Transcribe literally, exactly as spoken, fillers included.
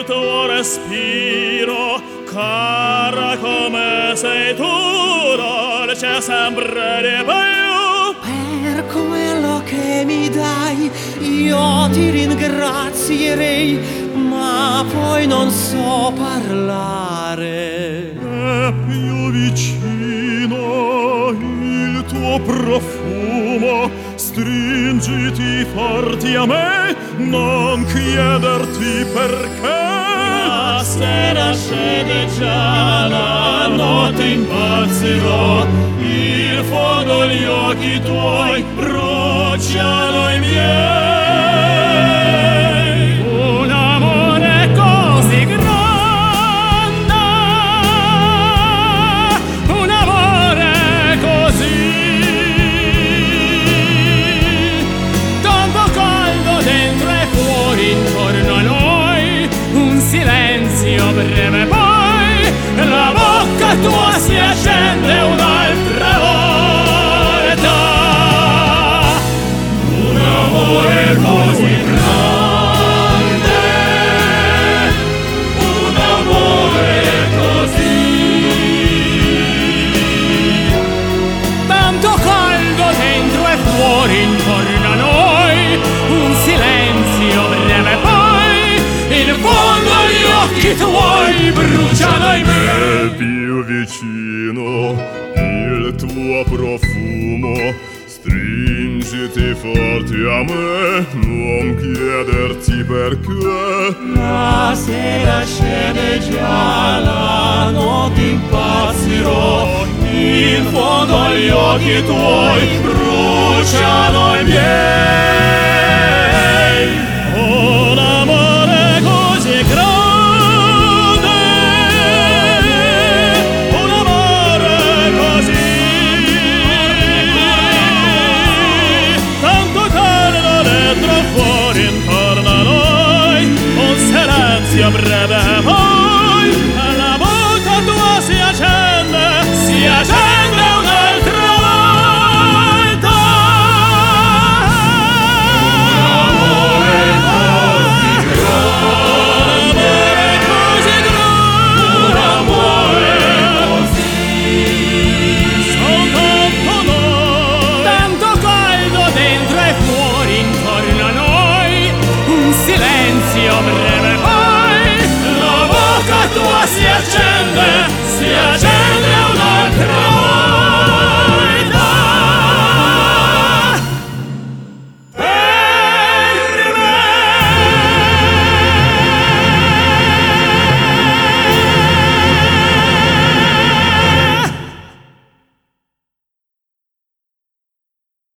il tuo respiro, cara come sei tu, dolce sempre di più. Per quello che mi dai io ti ringrazierei, ma poi non so parlare. È più vicino il tuo profumo, stringiti forti a me, non chiederti perché. La sera scende già, la notte impazzirò, il fuoco gli occhi tuoi bruciano i miei. Un amore così grande, un amore così, tanto caldo dentro e fuori intorno a noi, un silenzio breve poi, la bocca tua si accende un'altra volta. Un amore così grande, un amore così, tanto caldo dentro e fuori intorno a noi, un silenzio breve poi, in fondo gli occhi tuoi bruciano i miei. È più vicino il tuo profumo, stringiti forti a me, non chiederti perché. La sera scende già, la notte impazzirò, in fondo agli occhi tuoi bruciano i miei. Un amore così grande, un amore così, tanto caldo dentro e fuori intorno a noi, un silenzio breve poi, la bocca tua si accende, si accende un'altra volta. Un amore così, soltanto noi, tanto caldo dentro e fuori intorno a noi, un silenzio breve poi, la bocca tua si accende, si accende.